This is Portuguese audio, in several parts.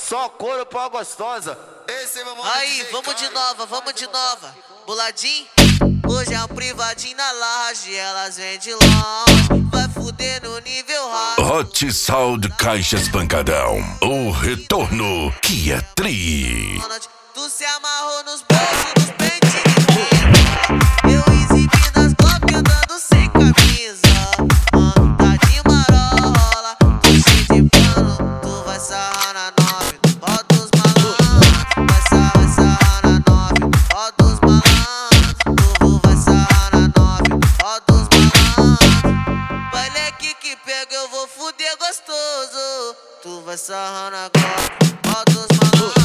Só couro pra gostosa. Esse é meu mano. Aí, vamos de nova, vamos de nova. Boladinho, hoje é um privadinho na laje. Elas vêm de longe, vai fuder no nível hard. Hot Sound Caixas Pancadão, o retorno que é tri. Tu se amarrou nos bolsos, nos pentinhos. Eu exibi nas Glock andando sem camisa. Tá de marola, tô cheio de pano. Tu vai sarrar na nove, bota os malandros. Vai sarrar na nove, bota os malandros. Tu vai sarrar na nove, bota os malandros. Baile aqui que pega, eu vou fuder gostoso. Tu vai sarrar na Glock, bota os malandros.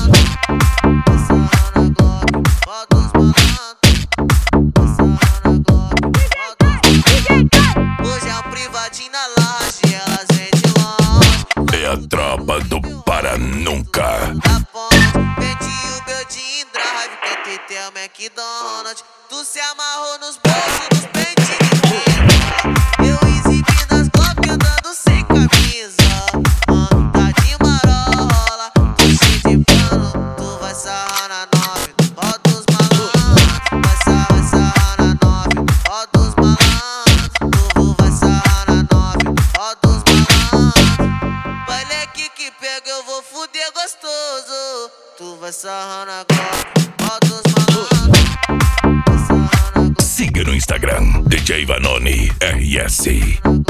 Hoje é um privadinho na laje, elas vêm de longe. É a tropa do Para Nunca. Da ponte, pedi o building drive, TTT é o McDonald's. Tu se amarrou nos bolsos, nos pentinhos. Eu exibi nas Glock andando sem camisa. Tá de marola, tô cheio de pano. Tu vai sarrar na nove, bota os malandros. Vai sarrar na nove, bota os malandros. Tu vai sarrar na nove, bota os malandros. Baile aqui que pega, eu vou fuder gostoso. Tu vai sarrar na Glock, bota os malandros. Siga no Instagram, DJ Vanoni RS.